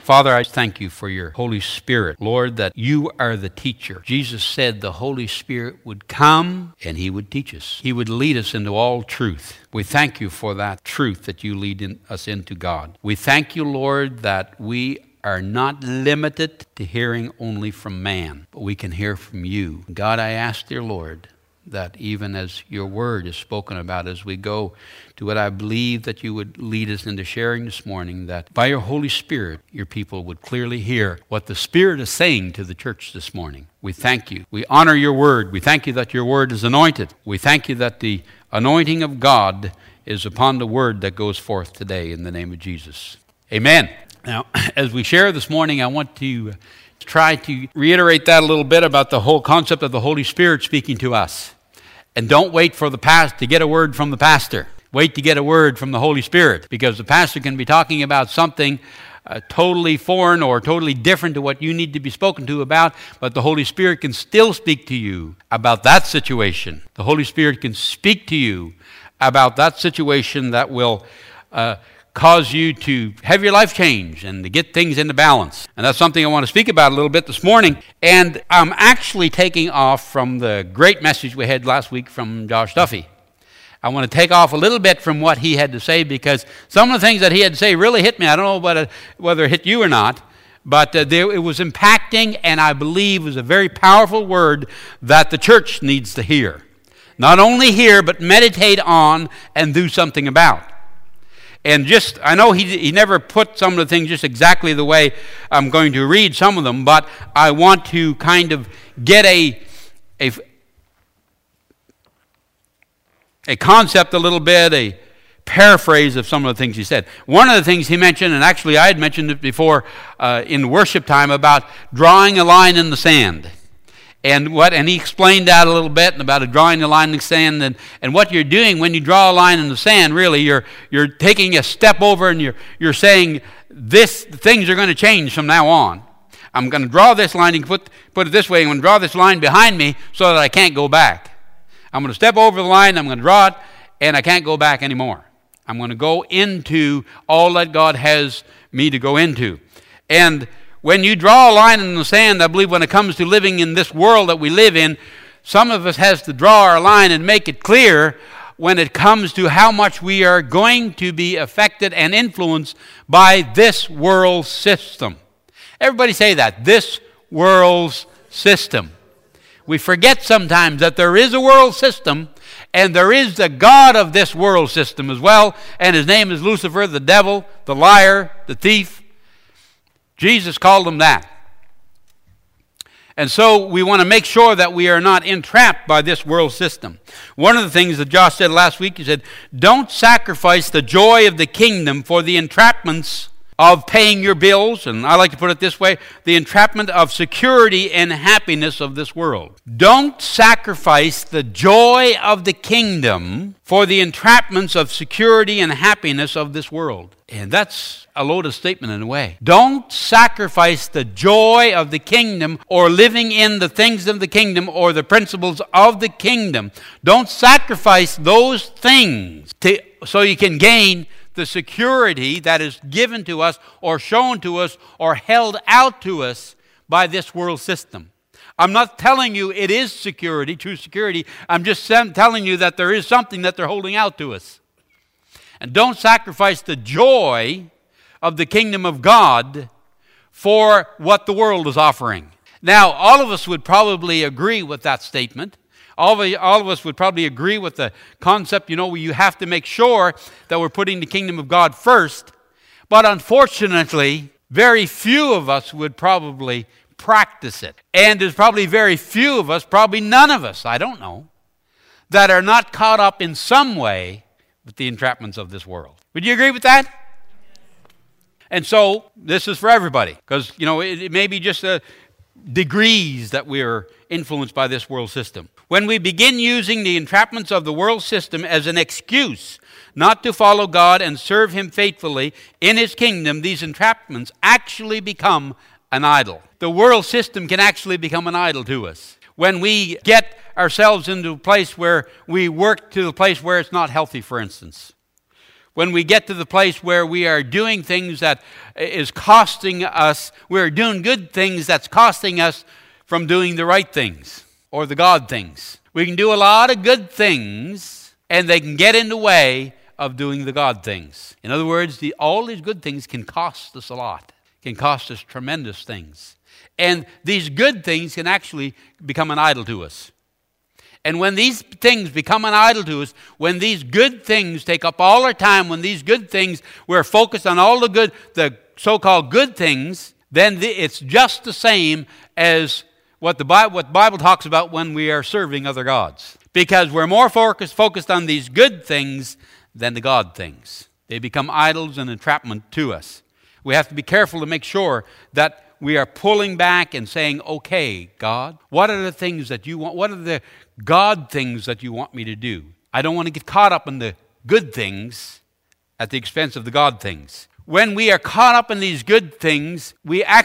Father, I thank you for your Holy Spirit. Lord, that you are the teacher. Jesus said the Holy Spirit would come and he would teach us. He would lead us into all truth. We thank you for that truth that you lead us into, God. We thank you, Lord, that we are not limited to hearing only from man, but we can hear from you. God, I ask, dear Lord, that even as your word is spoken about as we go to what I believe that you would lead us into sharing this morning, that by your Holy Spirit, your people would clearly hear what the Spirit is saying to the church this morning. We thank you. We honor your word. We thank you that your word is anointed. We thank you that the anointing of God is upon the word that goes forth today in the name of Jesus. Amen. Now, as we share this morning, I want to try to reiterate that a little bit about the whole concept of the Holy Spirit speaking to us. And don't wait for the pastor to get a word from the pastor. Wait to get a word from the Holy Spirit, because the pastor can be talking about something totally foreign or totally different to what you need to be spoken to about, but the Holy Spirit can still speak to you about that situation. The Holy Spirit can speak to you about that situation that will cause you to have your life change and to get things into balance. And that's something I want to speak about a little bit this morning. And I'm actually taking off from the great message we had last week from Josh Duffy. I want to take off a little bit from what he had to say, because some of the things that he had to say really hit me. I don't know whether it hit you or not, but it was impacting, and I believe was a very powerful word that the church needs to hear. Not only hear, but meditate on and do something about. And I know he never put some of the things just exactly the way I'm going to read some of them, but I want to kind of get a concept a little bit, a paraphrase of some of the things he said. One of the things he mentioned, and actually I had mentioned it before in worship time, about drawing a line in the sand. And he explained that a little bit about drawing a line in the sand, and what you're doing when you draw a line in the sand. Really, you're taking a step over, and you're saying things are going to change from now on. I'm going to draw this line. You can put it this way: I'm going to draw this line behind me so that I can't go back. I'm going to step over the line. I'm going to draw it, and I can't go back anymore. I'm going to go into all that God has me to go into, and when you draw a line in the sand, I believe when it comes to living in this world that we live in, some of us has to draw our line and make it clear when it comes to how much we are going to be affected and influenced by this world system. Everybody say that, this world system. We forget sometimes that there is a world system, and there is the God of this world system as well, and his name is Lucifer, the devil, the liar, the thief. Jesus called him that. And so we want to make sure that we are not entrapped by this world system. One of the things that Josh said last week, he said, don't sacrifice the joy of the kingdom for the entrapments of paying your bills, and I like to put it this way, the entrapment of security and happiness of this world. Don't sacrifice the joy of the kingdom for the entrapments of security and happiness of this world. And that's a loaded statement in a way. Don't sacrifice the joy of the kingdom or living in the things of the kingdom or the principles of the kingdom. Don't sacrifice those things so you can gain the security that is given to us or shown to us or held out to us by this world system. I'm not telling you it is security, true security. I'm just telling you that there is something that they're holding out to us. And don't sacrifice the joy of the kingdom of God for what the world is offering. Now, all of us would probably agree with that statement. All of us would probably agree with the concept, you have to make sure that we're putting the kingdom of God first. But unfortunately, very few of us would probably practice it. And there's probably very few of us, probably none of us, I don't know, that are not caught up in some way with the entrapments of this world. Would you agree with that? And so, this is for everybody. Because, it may be just degrees that we're influenced by this world system. When we begin using the entrapments of the world system as an excuse not to follow God and serve him faithfully in his kingdom, these entrapments actually become an idol. The world system can actually become an idol to us. When we get ourselves into a place where we work to the place where it's not healthy, for instance. when we get to the place where we are doing things that is costing us, we're doing good things that's costing us from doing the right things or the God things. We can do a lot of good things, and they can get in the way of doing the God things. In other words, all these good things can cost us a lot, can cost us tremendous things. And these good things can actually become an idol to us. And when these things become an idol to us, when these good things take up all our time, when these good things, we're focused on all the so-called good things, then it's just the same as what the Bible talks about when we are serving other gods. Because we're more focused on these good things than the God things. They become idols and entrapment to us. We have to be careful to make sure that we are pulling back and saying, okay, God, what are the things that you want? What are the God things that you want me to do? I don't want to get caught up in the good things at the expense of the God things. When we are caught up in these good things,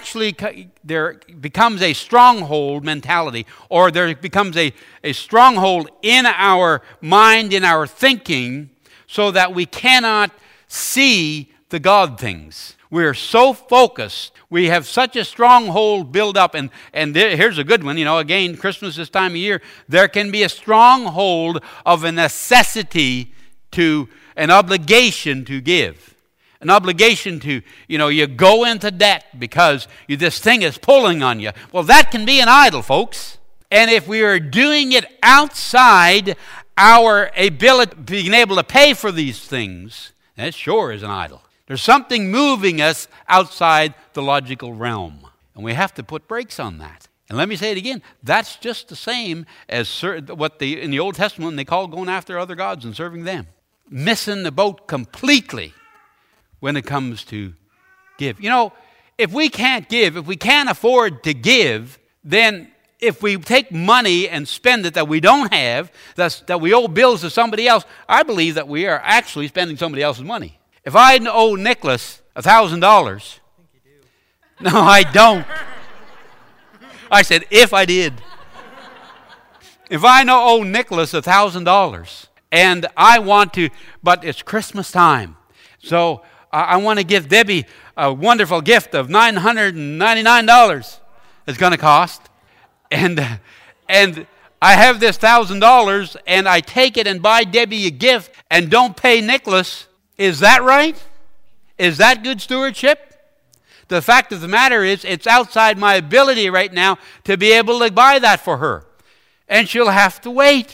there becomes a stronghold mentality, or there becomes a stronghold in our mind, in our thinking, so that we cannot see the God things. We're so focused. We have such a stronghold built up. And here's a good one. Again, Christmas this time of year, there can be a stronghold of a necessity to an obligation to give. An obligation to, you go into debt because this thing is pulling on you. Well, that can be an idol, folks. And if we are doing it outside our ability, being able to pay for these things, that sure is an idol. There's something moving us outside the logical realm. And we have to put brakes on that. And let me say it again. That's just the same as what in the Old Testament they call going after other gods and serving them. Missing the boat completely when it comes to give. If we can't give, if we can't afford to give, then if we take money and spend it that we don't have, that we owe bills to somebody else, I believe that we are actually spending somebody else's money. If I owe Nicholas $1,000, no, I don't. I said, if I did. If I owe Nicholas $1,000 and I want to, but it's Christmas time, so I want to give Debbie a wonderful gift of $999 it's going to cost. And I have this $1,000 and I take it and buy Debbie a gift and don't pay Nicholas. Is that right? Is that good stewardship? The fact of the matter is, it's outside my ability right now to be able to buy that for her. And she'll have to wait.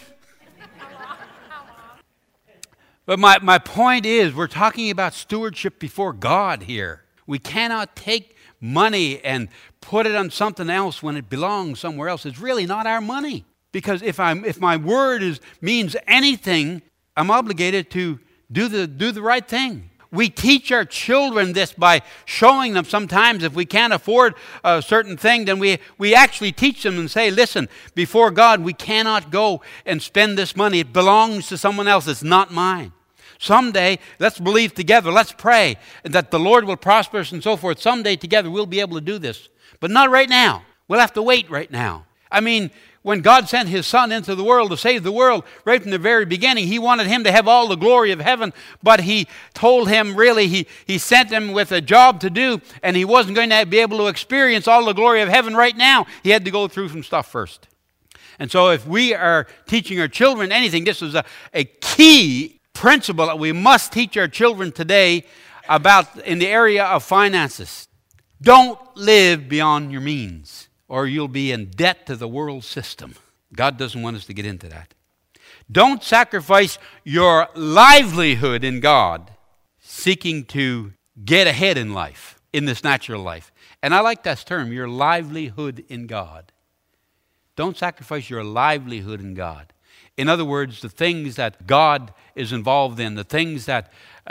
But my point is, we're talking about stewardship before God here. We cannot take money and put it on something else when it belongs somewhere else. It's really not our money. Because if my word means anything, I'm obligated to do the right thing. We teach our children this by showing them sometimes if we can't afford a certain thing, then we actually teach them and say, listen, before God, we cannot go and spend this money. It belongs to someone else. It's not mine. Someday, let's believe together. Let's pray that the Lord will prosper us and so forth. Someday together we'll be able to do this. But not right now. We'll have to wait right now. I mean, when God sent His Son into the world to save the world, right from the very beginning, He wanted Him to have all the glory of heaven, but He told Him really, He sent Him with a job to do, and He wasn't going to be able to experience all the glory of heaven right now. He had to go through some stuff first. And so if we are teaching our children anything, this is a key principle that we must teach our children today about in the area of finances. Don't live beyond your means, or you'll be in debt to the world system. God doesn't want us to get into that. Don't sacrifice your livelihood in God, seeking to get ahead in life, in this natural life. And I like that term, your livelihood in God. Don't sacrifice your livelihood in God. In other words, the things that God is involved in, the things that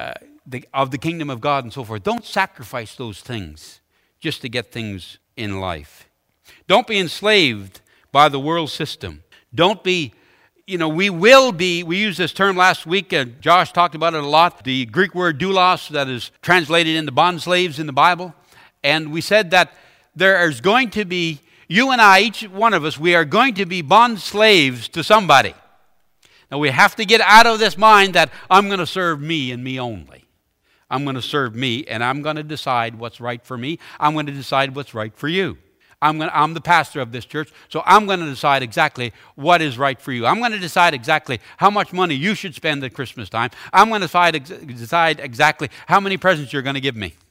of the kingdom of God and so forth. Don't sacrifice those things just to get things in life. Don't be enslaved by the world system. Don't be, we used this term last week. Josh talked about it a lot. The Greek word doulos that is translated into bond slaves in the Bible. And we said that there is going to be, you and I, each one of us, we are going to be bond slaves to somebody. Now we have to get out of this mind that I'm going to serve me and me only. I'm going to serve me, and I'm going to decide what's right for me. I'm going to decide what's right for you. I'm the pastor of this church, so I'm going to decide exactly what is right for you. I'm going to decide exactly how much money you should spend at Christmas time. I'm going to decide exactly how many presents you're going to give me.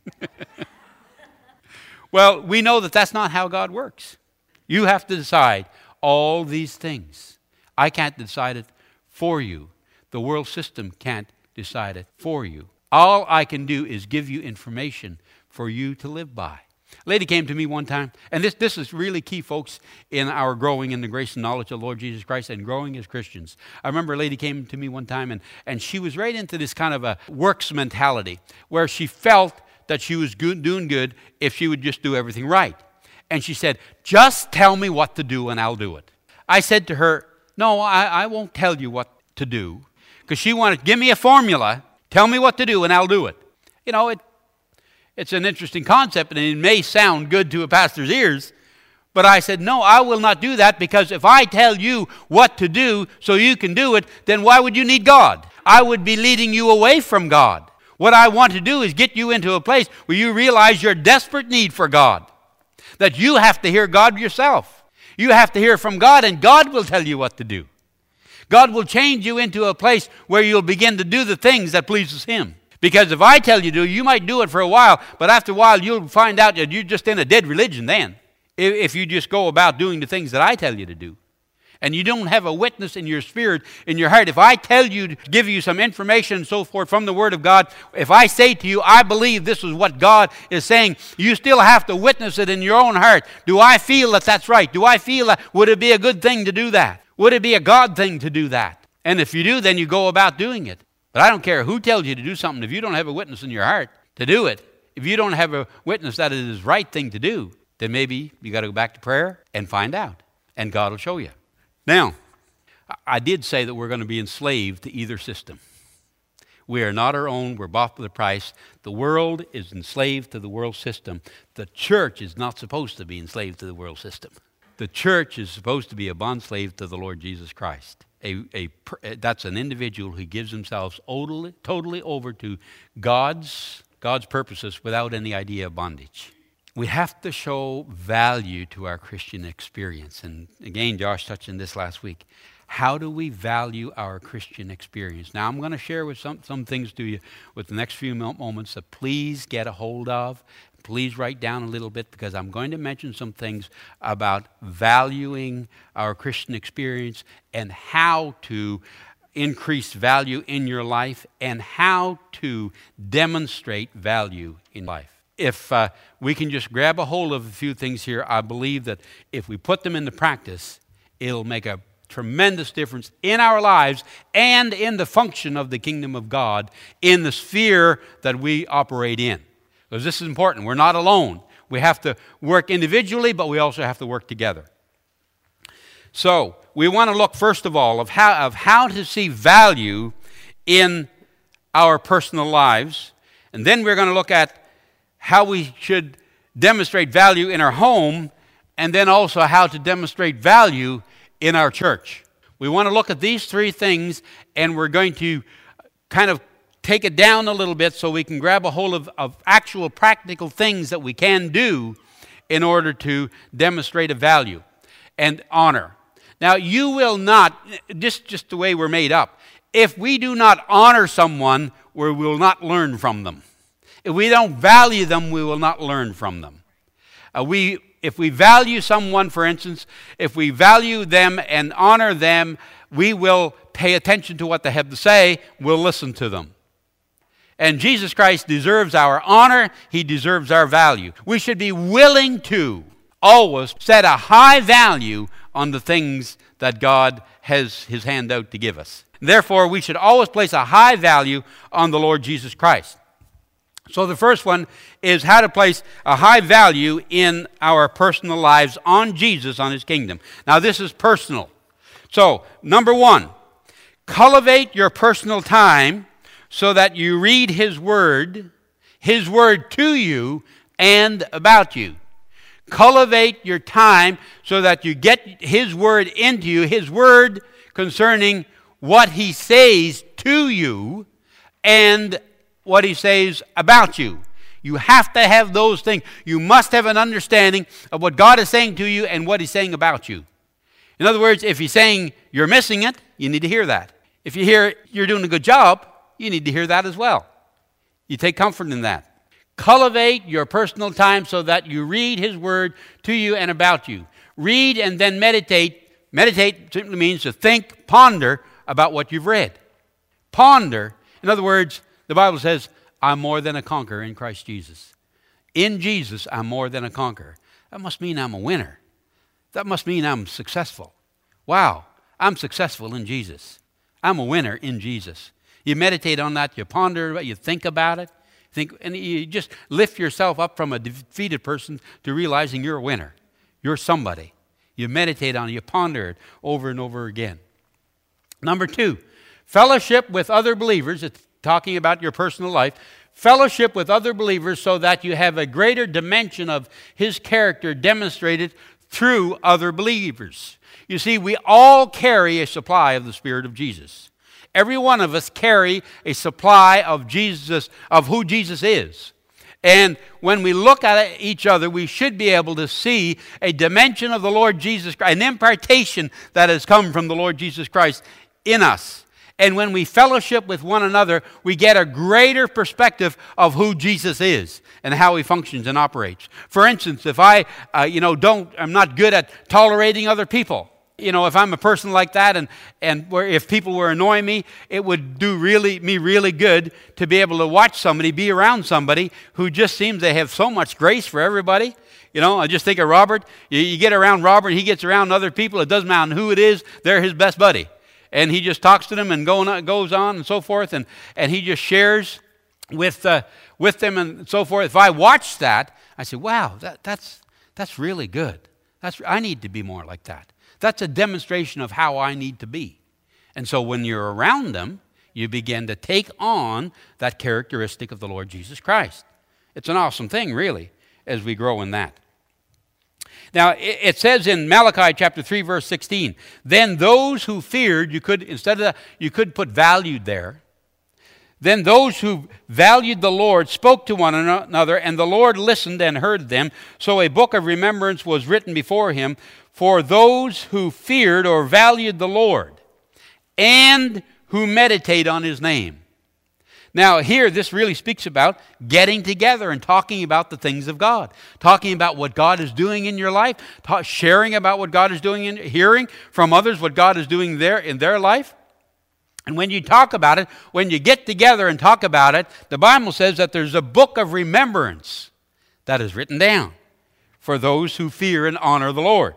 Well, we know that that's not how God works. You have to decide all these things. I can't decide it for you. The world system can't decide it for you. All I can do is give you information for you to live by. A lady came to me one time, and this is really key, folks, in our growing in the grace and knowledge of the Lord Jesus Christ and growing as Christians. I remember a lady came to me one time, and she was right into this kind of a works mentality where she felt that she was doing good if she would just do everything right. And she said, just tell me what to do and I'll do it. I said to her, no, I won't tell you what to do. Because she wanted, give me a formula, tell me what to do and I'll do it. You know, it's an interesting concept, and it may sound good to a pastor's ears, but I said, no, I will not do that, because if I tell you what to do so you can do it, then why would you need God? I would be leading you away from God. What I want to do is get you into a place where you realize your desperate need for God, that you have to hear God yourself. You have to hear from God, and God will tell you what to do. God will change you into a place where you'll begin to do the things that pleases Him. Because if I tell you to, you might do it for a while, but after a while you'll find out that you're just in a dead religion then. If you just go about doing the things that I tell you to do. And you don't have a witness in your spirit, in your heart. If I tell you to give you some information and so forth from the Word of God, if I say to you, I believe this is what God is saying, you still have to witness it in your own heart. Do I feel that that's right? Do I feel that? Would it be a good thing to do that? Would it be a God thing to do that? And if you do, then you go about doing it. But I don't care who tells you to do something. If you don't have a witness in your heart to do it, if you don't have a witness that it is the right thing to do, then maybe you got to go back to prayer and find out. And God will show you. Now, I did say that we're going to be enslaved to either system. We are not our own. We're bought with a price. The world is enslaved to the world system. The church is not supposed to be enslaved to the world system. The church is supposed to be a bondslave to the Lord Jesus Christ. That's an individual who gives themselves totally over to God's purposes without any idea of bondage. We have to show value to our Christian experience. And again, Josh touched on this last week. How do we value our Christian experience? Now, I'm going to share with some things to you with the next few moments that please get a hold of. Please write down a little bit, because I'm going to mention some things about valuing our Christian experience and how to increase value in your life and how to demonstrate value in life. If we can just grab a hold of a few things here, I believe that if we put them into practice, it'll make a tremendous difference in our lives and in the function of the kingdom of God in the sphere that we operate in. Because this is important. We're not alone. We have to work individually, but we also have to work together. So we want to look, first of all, of how to see value in our personal lives. And then we're going to look at how we should demonstrate value in our home, and then also how to demonstrate value in our church. We want to look at these three things, and we're going to kind of take it down a little bit so we can grab a hold of actual practical things that we can do in order to demonstrate a value and honor. Now, you will not, just the way we're made up, if we do not honor someone, we will not learn from them. If we don't value them, we will not learn from them. If we value someone, for instance, if we value them and honor them, we will pay attention to what they have to say. We'll listen to them. And Jesus Christ deserves our honor. He deserves our value. We should be willing to always set a high value on the things that God has His hand out to give us. Therefore, we should always place a high value on the Lord Jesus Christ. So the first one is how to place a high value in our personal lives on Jesus, on His kingdom. Now, this is personal. So, number one, cultivate your personal time so that you read His Word to you and about you. Cultivate your time so that you get His Word into you, His Word concerning what he says to you and what he says about you. You have to have those things. You must have an understanding of what God is saying to you and what he's saying about you. In other words, if he's saying you're missing it, you need to hear that. If you hear you're doing a good job, you need to hear that as well. You take comfort in that. Cultivate your personal time so that you read his word to you and about you. Read and then meditate. Meditate simply means to think, ponder about what you've read. Ponder. In other words, the Bible says, I'm more than a conqueror in Christ Jesus. In Jesus, I'm more than a conqueror. That must mean I'm a winner. That must mean I'm successful. Wow, I'm successful in Jesus. I'm a winner in Jesus. You meditate on that, you ponder about it, you think about it, and you just lift yourself up from a defeated person to realizing you're a winner. You're somebody. You meditate on it, you ponder it over and over again. Number 2, fellowship with other believers. It's talking about your personal life. Fellowship with other believers so that you have a greater dimension of his character demonstrated through other believers. You see, we all carry a supply of the Spirit of Jesus. Every one of us carry a supply of Jesus, of who Jesus is. And when we look at each other, we should be able to see a dimension of the Lord Jesus Christ, an impartation that has come from the Lord Jesus Christ in us. And when we fellowship with one another, we get a greater perspective of who Jesus is and how he functions and operates. For instance, if I'm not good at tolerating other people. If I'm a person like that and if people were annoying me, it would do me really good to be able to watch somebody, be around somebody who just seems to have so much grace for everybody. I just think of Robert. You get around Robert, he gets around other people. It doesn't matter who it is, they're his best buddy. And he just talks to them and goes on and so forth, and he just shares with them and so forth. If I watch that, I say, wow, that's really good. I need to be more like that. That's a demonstration of how I need to be. And so when you're around them, you begin to take on that characteristic of the Lord Jesus Christ. It's an awesome thing, really, as we grow in that. Now, it says in Malachi chapter 3, verse 16, then those who feared, you could put valued there. Then those who valued the Lord spoke to one another, and the Lord listened and heard them. So a book of remembrance was written before him for those who feared or valued the Lord and who meditate on his name. Now here, this really speaks about getting together and talking about the things of God. Talking about what God is doing in your life. Sharing about what God is doing, hearing from others what God is doing in their life. And when you talk about it, when you get together and talk about it, the Bible says that there's a book of remembrance that is written down for those who fear and honor the Lord.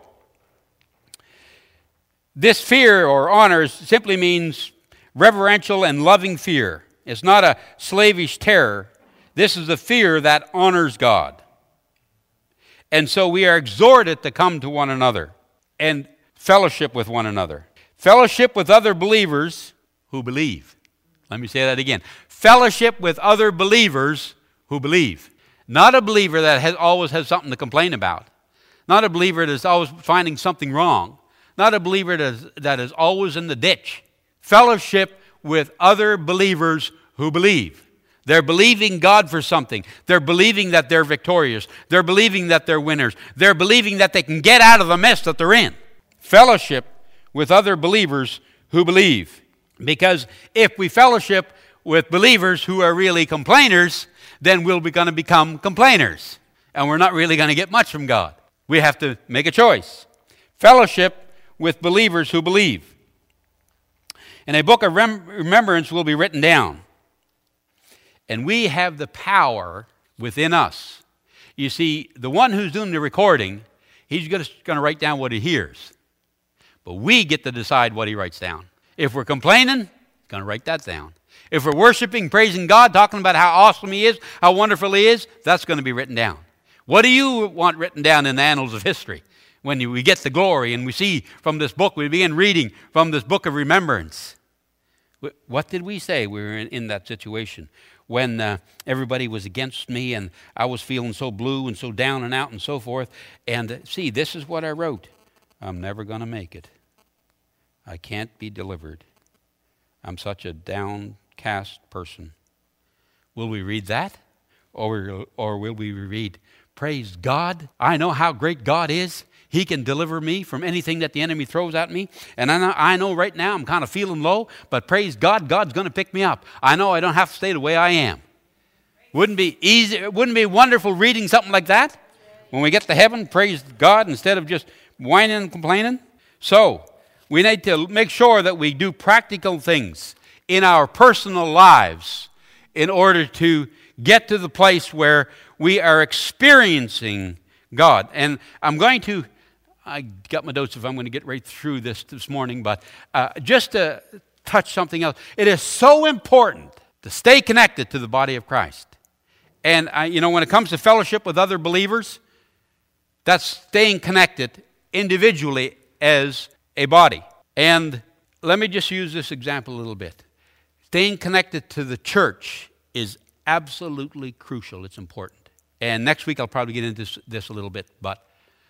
This fear or honor simply means reverential and loving fear. It's not a slavish terror. This is a fear that honors God. And so we are exhorted to come to one another and fellowship with one another. Fellowship with other believers who believe. Let me say that again. Fellowship with other believers who believe. Not a believer that always has something to complain about. Not a believer that is always finding something wrong. Not a believer that is always in the ditch. Fellowship with other believers who believe. They're believing God for something. They're believing that they're victorious. They're believing that they're winners. They're believing that they can get out of the mess that they're in. Fellowship with other believers who believe. Because if we fellowship with believers who are really complainers, then we're going to become complainers. And we're not really going to get much from God. We have to make a choice. Fellowship with believers who believe. And a book of remembrance will be written down. And we have the power within us. You see, the one who's doing the recording, he's just going to write down what he hears. But we get to decide what he writes down. If we're complaining, he's going to write that down. If we're worshiping, praising God, talking about how awesome he is, how wonderful he is, that's going to be written down. What do you want written down in the annals of history? When we get the glory and we see from this book, we begin reading from this book of remembrance. What did we say? We were in that situation when everybody was against me and I was feeling so blue and so down and out and so forth. And see, this is what I wrote. I'm never going to make it. I can't be delivered. I'm such a downcast person. Will we read that? Or will we read, praise God, I know how great God is. He can deliver me from anything that the enemy throws at me. And I know right now I'm kind of feeling low, but praise God, God's going to pick me up. I know I don't have to stay the way I am. Wouldn't it be easy? Wouldn't it be wonderful reading something like that? When we get to heaven, praise God instead of just whining and complaining. So, we need to make sure that we do practical things in our personal lives in order to get to the place where we are experiencing God. And I got my notes if I'm going to get right through this morning, but just to touch something else. It is so important to stay connected to the body of Christ. And, when it comes to fellowship with other believers, that's staying connected individually as a body. And let me just use this example a little bit. Staying connected to the church is absolutely crucial. It's important. And next week I'll probably get into this a little bit, but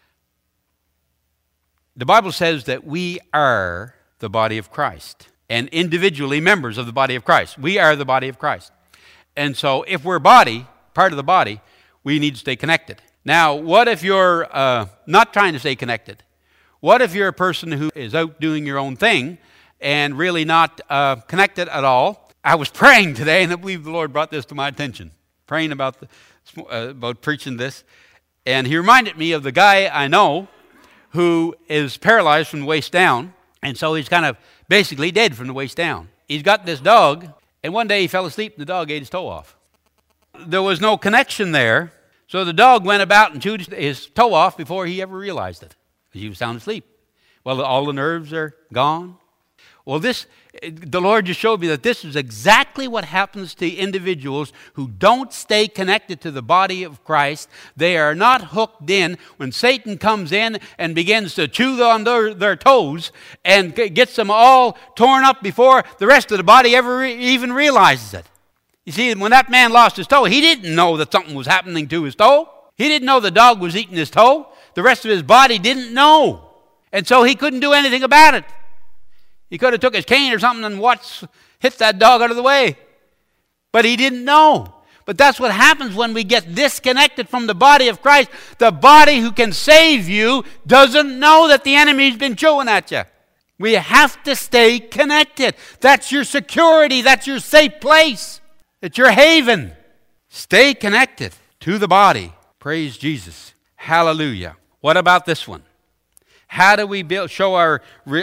the Bible says that we are the body of Christ and individually members of the body of Christ. We are the body of Christ. And so if we're part of the body, we need to stay connected. Now, what if you're not trying to stay connected? What if you're a person who is out doing your own thing and really not connected at all? I was praying today, and I believe the Lord brought this to my attention, praying about preaching this. And he reminded me of the guy I know who is paralyzed from the waist down, and so he's kind of basically dead from the waist down. He's got this dog, and one day he fell asleep, and the dog ate his toe off. There was no connection there, so the dog went about and chewed his toe off before he ever realized it, because he was sound asleep. Well, all the nerves are gone. Well, the Lord just showed me that this is exactly what happens to individuals who don't stay connected to the body of Christ. They are not hooked in. When Satan comes in and begins to chew on their toes and gets them all torn up before the rest of the body ever even realizes it. You see, when that man lost his toe, he didn't know that something was happening to his toe. He didn't know the dog was eating his toe. The rest of his body didn't know. And so he couldn't do anything about it. He could have took his cane or something and hit that dog out of the way. But he didn't know. But that's what happens when we get disconnected from the body of Christ. The body who can save you doesn't know that the enemy's been chewing at you. We have to stay connected. That's your security. That's your safe place. It's your haven. Stay connected to the body. Praise Jesus. Hallelujah. What about this one? How do we show our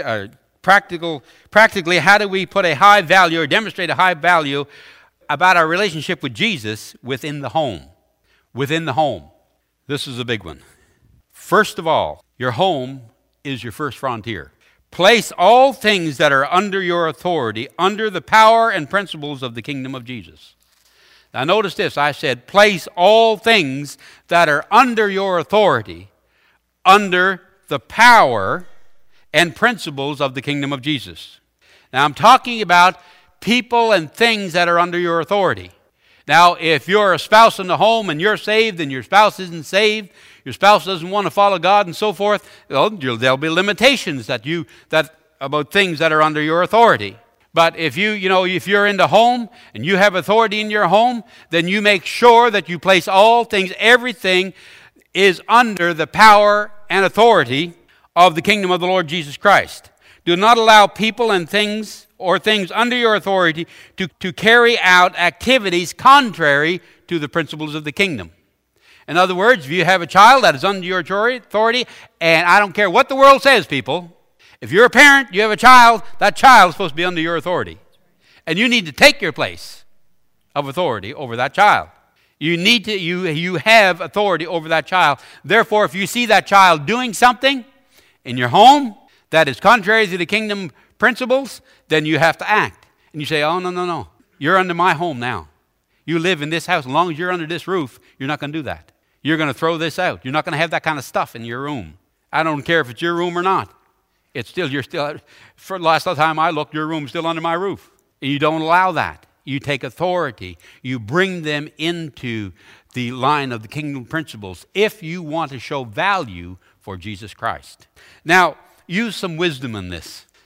practically, how do we put a high value or demonstrate a high value about our relationship with Jesus within the home? Within the home. This is a big one. First of all, your home is your first frontier. Place all things that are under your authority under the power and principles of the kingdom of Jesus. Now notice this. I said place all things that are under your authority under the power and principles of the kingdom of Jesus. Now I'm talking about people and things that are under your authority. Now if you're a spouse in the home and you're saved and your spouse isn't saved, your spouse doesn't want to follow God and so forth, well, there'll be limitations about things that are under your authority. But if you're in the home and you have authority in your home, then you make sure that you place all things, everything is under the power and authority of the kingdom of the Lord Jesus Christ. Do not allow people and things or things under your authority to carry out activities contrary to the principles of the kingdom. In other words, if you have a child that is under your authority, and I don't care what the world says, people, if you're a parent, you have a child, that child is supposed to be under your authority. And you need to take your place of authority over that child. You have authority over that child. Therefore, if you see that child doing something in your home that is contrary to the kingdom principles, then you have to act. And you say, oh, no. You're under my home now. You live in this house. As long as you're under this roof, you're not going to do that. You're going to throw this out. You're not going to have that kind of stuff in your room. I don't care if it's your room or not. For the last time I looked, your room's still under my roof. And you don't allow that. You take authority. You bring them into the line of the kingdom principles if you want to show value for Jesus Christ. Now, use some wisdom in this.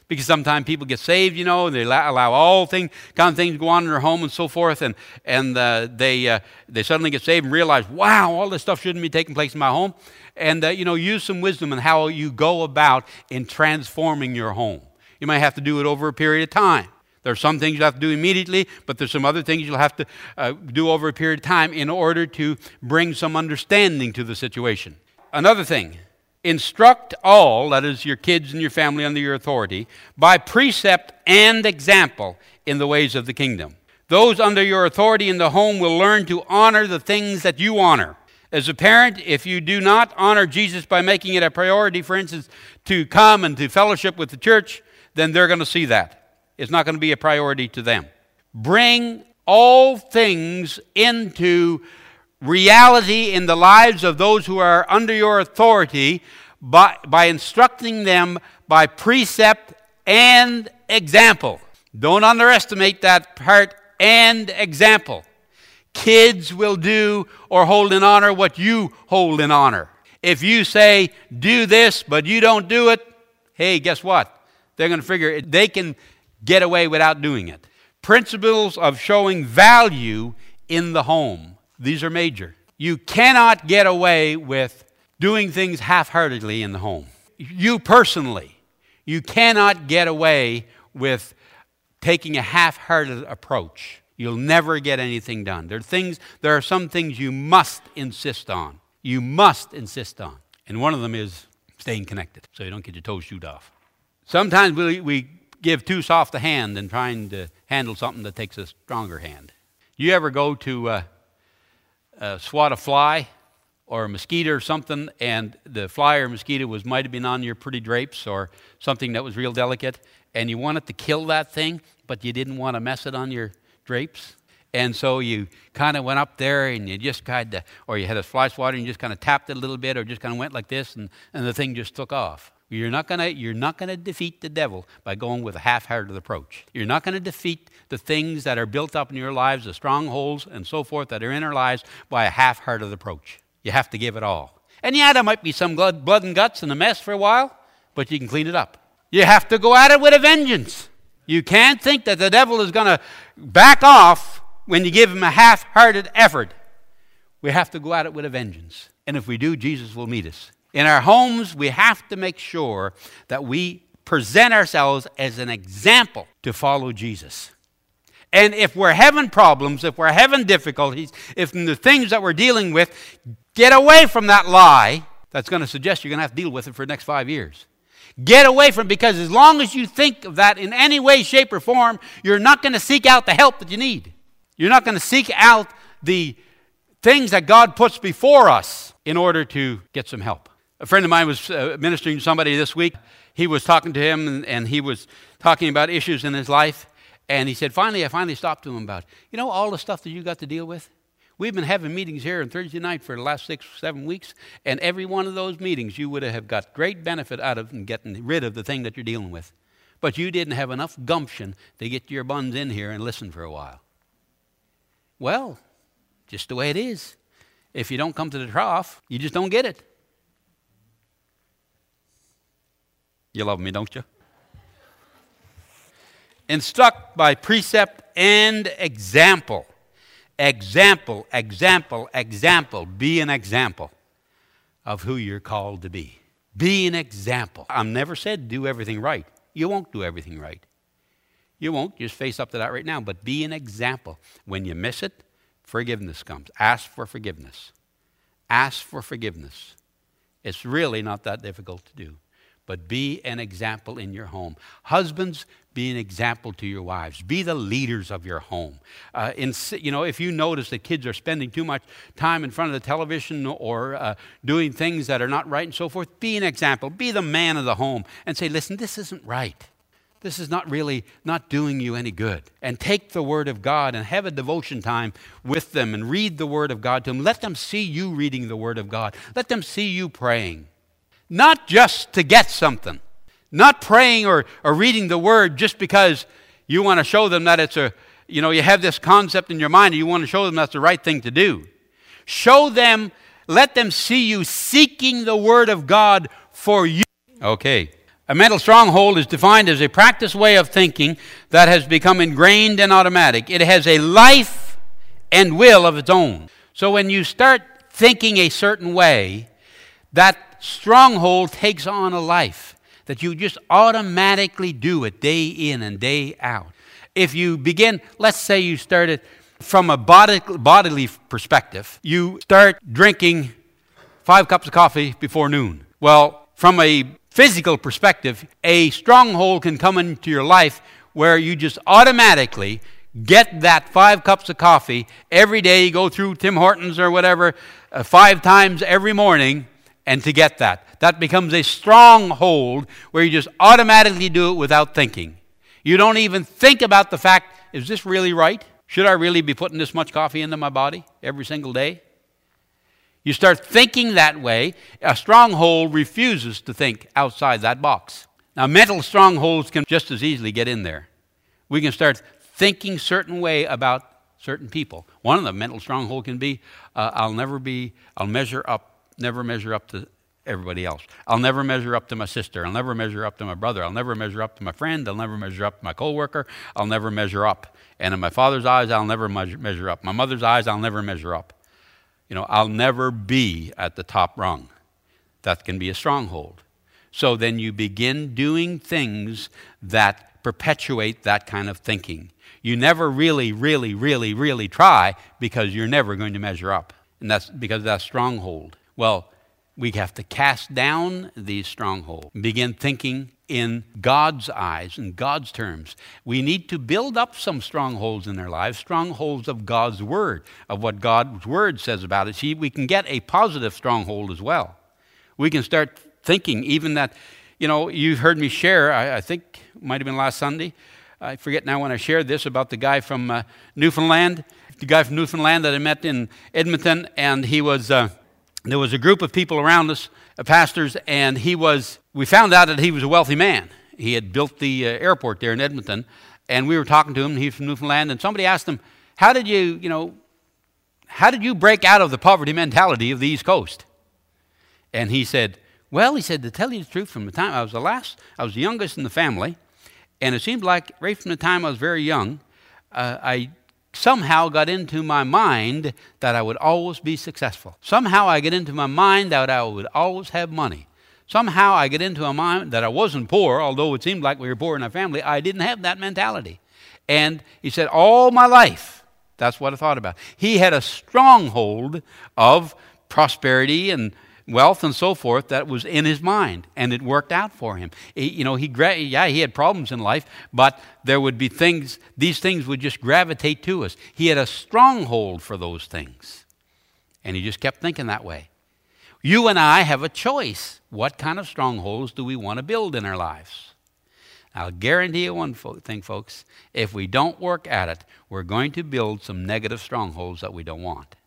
Because sometimes people get saved, and they allow all kind of things to go on in their home and so forth, and they suddenly get saved and realize, wow, all this stuff shouldn't be taking place in my home. And, use some wisdom in how you go about in transforming your home. You might have to do it over a period of time. There are some things you'll have to do immediately, but there's some other things you'll have to do over a period of time in order to bring some understanding to the situation. Another thing, instruct all, that is your kids and your family under your authority, by precept and example in the ways of the kingdom. Those under your authority in the home will learn to honor the things that you honor. As a parent, if you do not honor Jesus by making it a priority, for instance, to come and to fellowship with the church, then they're going to see that. It's not going to be a priority to them. Bring all things into reality in the lives of those who are under your authority by instructing them by precept and example. Don't underestimate that part, and example. Kids will do or hold in honor what you hold in honor. If you say, do this, but you don't do it, hey, guess what? They're going to figure they can get away without doing it. Principles of showing value in the home. These are major. You cannot get away with doing things half-heartedly in the home. You personally, you cannot get away with taking a half-hearted approach. You'll never get anything done. There are some things you must insist on. You must insist on. And one of them is staying connected so you don't get your toes chewed off. Sometimes we give too soft a hand in trying to handle something that takes a stronger hand. You ever go to swat a fly or a mosquito or something, and the fly or mosquito might have been on your pretty drapes or something that was real delicate, and you wanted to kill that thing, but you didn't want to mess it on your drapes? And so you kind of went up there and you just or you had a fly swatter and you just kind of tapped it a little bit or just kind of went like this, and the thing just took off. You're not gonna defeat the devil by going with a half-hearted approach. You're not going to defeat the things that are built up in your lives, the strongholds and so forth that are in our lives, by a half-hearted approach. You have to give it all. And yeah, there might be some blood and guts and a mess for a while, but you can clean it up. You have to go at it with a vengeance. You can't think that the devil is going to back off when you give him a half-hearted effort. We have to go at it with a vengeance. And if we do, Jesus will meet us. In our homes, we have to make sure that we present ourselves as an example to follow Jesus. And if we're having problems, if we're having difficulties, if the things that we're dealing with, get away from that lie that's going to suggest you're going to have to deal with it for the next 5 years. Get away from it, because as long as you think of that in any way, shape, or form, you're not going to seek out the help that you need. You're not going to seek out the things that God puts before us in order to get some help. A friend of mine was ministering to somebody this week. He was talking to him, and he was talking about issues in his life. And he said, I finally stopped to him about, all the stuff that you got to deal with? We've been having meetings here on Thursday night for the last 6 or 7 weeks, and every one of those meetings you would have got great benefit out of in getting rid of the thing that you're dealing with. But you didn't have enough gumption to get your buns in here and listen for a while. Well, just the way it is. If you don't come to the trough, you just don't get it. You love me, don't you? Instruct by precept and example. Example, example, example. Be an example of who you're called to be. Be an example. I've never said do everything right. You won't do everything right. You won't. Just face up to that right now. But be an example. When you miss it, forgiveness comes. Ask for forgiveness. Ask for forgiveness. It's really not that difficult to do. But be an example in your home. Husbands, be an example to your wives. Be the leaders of your home. If you notice that kids are spending too much time in front of the television or doing things that are not right and so forth, be an example. Be the man of the home and say, listen, this isn't right. This is not doing you any good. And take the Word of God and have a devotion time with them and read the Word of God to them. Let them see you reading the Word of God. Let them see you praying. Not just to get something. Not praying or reading the Word just because you want to show them that you have this concept in your mind and you want to show them that's the right thing to do. Show them, let them see you seeking the Word of God for you. Okay, A mental stronghold is defined as a practiced way of thinking that has become ingrained and automatic. It has a life and will of its own. So when you start thinking a certain way, that stronghold takes on a life, that you just automatically do it day in and day out. If you begin, let's say you started from a bodily perspective, you start drinking 5 cups of coffee before noon. Well, from a physical perspective, a stronghold can come into your life where you just automatically get that 5 cups of coffee every day. You go through Tim Hortons or whatever 5 times every morning, and to get that. That becomes a stronghold where you just automatically do it without thinking. You don't even think about the fact, is this really right? Should I really be putting this much coffee into my body every single day? You start thinking that way. A stronghold refuses to think outside that box. Now, mental strongholds can just as easily get in there. We can start thinking certain way about certain people. One of the mental stronghold can be, I'll never measure up to everybody else. I'll never measure up to my sister. I'll never measure up to my brother. I'll never measure up to my friend. I'll never measure up to my coworker. I'll never measure up. And in my father's eyes, I'll never measure up. My mother's eyes, I'll never measure up. I'll never be at the top rung. That can be a stronghold. So then you begin doing things that perpetuate that kind of thinking. You never really try because you're never going to measure up. And that's because of that stronghold. Well, we have to cast down these strongholds and begin thinking in God's eyes, in God's terms. We need to build up some strongholds in their lives, strongholds of God's Word, of what God's Word says about it. See, we can get a positive stronghold as well. We can start thinking even that, you heard me share, I think it might have been last Sunday, I forget now when I shared this, about the guy from Newfoundland, that I met in Edmonton, and he was... There was a group of people around us, pastors, and we found out that he was a wealthy man. He had built the airport there in Edmonton, and we were talking to him, and he's from Newfoundland, and somebody asked him, how did you break out of the poverty mentality of the East Coast? And he said, to tell you the truth, from the time I was the youngest in the family, and it seemed like right from the time I was very young, I somehow got into my mind that I would always be successful. Somehow I get into my mind that I would always have money. Somehow I get into my mind that I wasn't poor, although it seemed like we were poor in our family. I didn't have that mentality. And he said, all my life, that's what I thought about. He had a stronghold of prosperity and wealth and so forth that was in his mind, and it worked out for him. He had problems in life, but there would be these things would just gravitate to us. He had a stronghold for those things, and he just kept thinking that way. You and I have a choice. What kind of strongholds do we want to build in our lives? I'll guarantee you one thing, folks. If we don't work at it, we're going to build some negative strongholds that we don't want.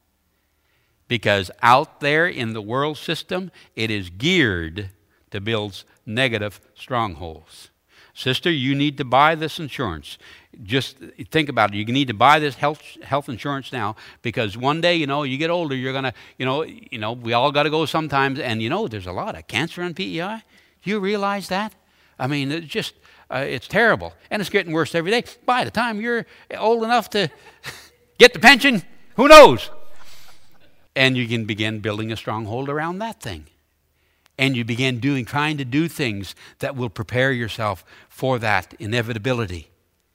Because out there in the world system, it is geared to build negative strongholds. Sister, you need to buy this insurance. Just think about it. You need to buy this health insurance now, because one day, you get older, you're going to, we all got to go sometimes, and there's a lot of cancer on PEI. Do you realize that? I mean, it's terrible, and it's getting worse every day. By the time you're old enough to get the pension, who knows? And you can begin building a stronghold around that thing. And you begin trying to do things that will prepare yourself for that inevitability.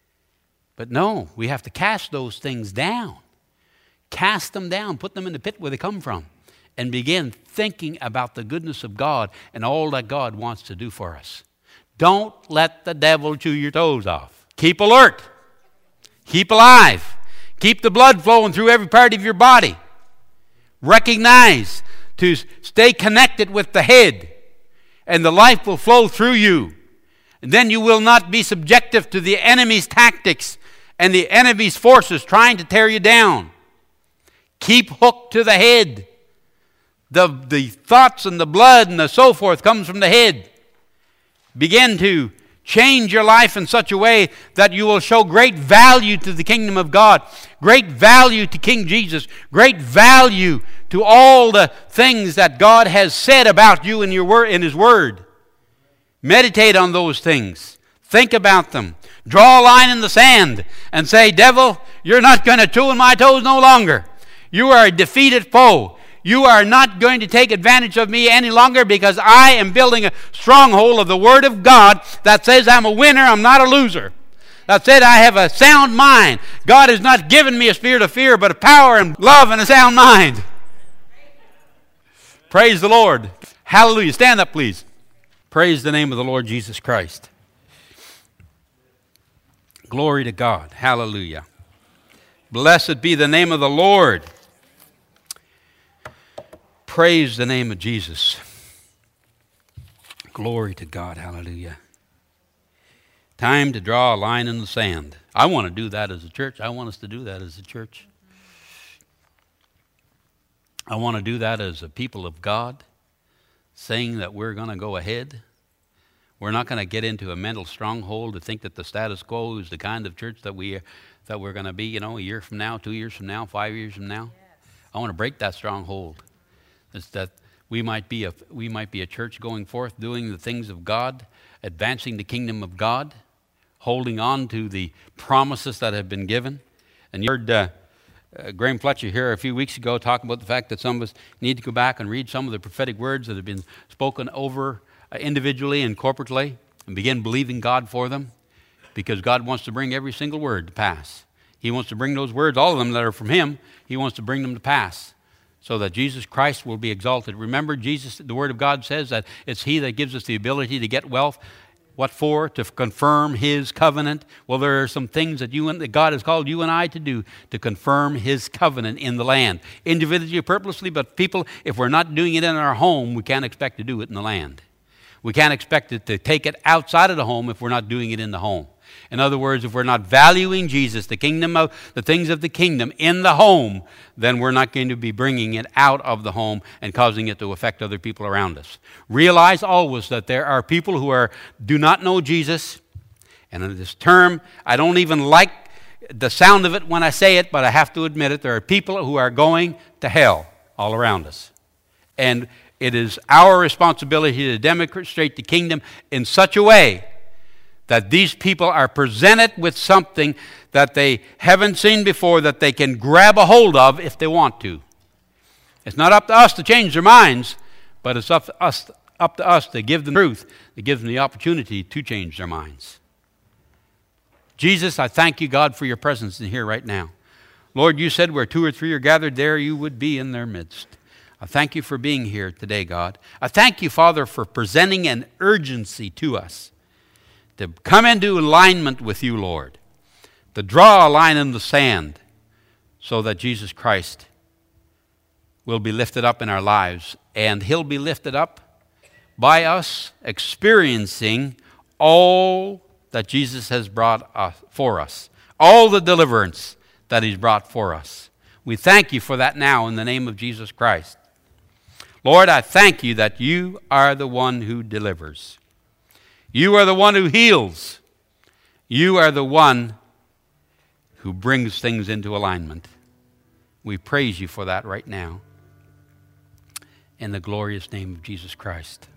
But no, we have to cast those things down. Cast them down, put them in the pit where they come from, and begin thinking about the goodness of God and all that God wants to do for us. Don't let the devil chew your toes off. Keep alert. Keep alive. Keep the blood flowing through every part of your body. Recognize to stay connected with the head, and the life will flow through you. And then you will not be subjective to the enemy's tactics and the enemy's forces trying to tear you down. Keep hooked to the head. The thoughts and the blood and the so forth comes from the head. Begin to change your life in such a way that you will show great value to the kingdom of God, great value to King Jesus, great value to all the things that God has said about you in His Word. Meditate on those things. Think about them. Draw a line in the sand and say, devil, you're not going to chew on my toes no longer. You are a defeated foe. You are not going to take advantage of me any longer, because I am building a stronghold of the Word of God that says I'm a winner, I'm not a loser. That said, I have a sound mind. God has not given me a spirit of fear, but of power and love and a sound mind. Praise the Lord. Hallelujah. Stand up, please. Praise the name of the Lord Jesus Christ. Glory to God. Hallelujah. Blessed be the name of the Lord. Praise the name of Jesus. Glory to God. Hallelujah. Time to draw a line in the sand. I want to do that as a church. I want us to do that as a church. I want to do that as a people of God, saying that we're going to go ahead. We're not going to get into a mental stronghold to think that the status quo is the kind of church that we're going to be, a year from now, 2 years from now, 5 years from now. Yes. I want to break that stronghold. It's that we might be a church going forth, doing the things of God, advancing the kingdom of God, holding on to the promises that have been given. And you heard Graham Fletcher here a few weeks ago talking about the fact that some of us need to go back and read some of the prophetic words that have been spoken over individually and corporately, and begin believing God for them, because God wants to bring every single word to pass. He wants to bring those words, all of them that are from Him, He wants to bring them to pass, so that Jesus Christ will be exalted. Remember, Jesus, the Word of God says that it's He that gives us the ability to get wealth. What for? To confirm His covenant. Well, there are some things that God has called you and I to do to confirm His covenant in the land. Individually, purposely, but people, if we're not doing it in our home, we can't expect to do it in the land. We can't expect it to take it outside of the home if we're not doing it in the home. In other words, if we're not valuing Jesus, the things of the kingdom in the home, then we're not going to be bringing it out of the home and causing it to affect other people around us. Realize always that there are people who do not know Jesus. And in this term, I don't even like the sound of it when I say it, but I have to admit it. There are people who are going to hell all around us. And it is our responsibility to demonstrate the kingdom in such a way that these people are presented with something that they haven't seen before, that they can grab a hold of if they want to. It's not up to us to change their minds, but it's up to us to give them truth, that gives them the opportunity to change their minds. Jesus, I thank you, God, for your presence in here right now. Lord, you said where 2 or 3 are gathered, there you would be in their midst. I thank you for being here today, God. I thank you, Father, for presenting an urgency to us to come into alignment with you, Lord, to draw a line in the sand so that Jesus Christ will be lifted up in our lives, and He'll be lifted up by us experiencing all that Jesus has brought for us, all the deliverance that He's brought for us. We thank you for that now in the name of Jesus Christ. Lord, I thank you that you are the one who delivers. You are the one who heals. You are the one who brings things into alignment. We praise you for that right now. In the glorious name of Jesus Christ.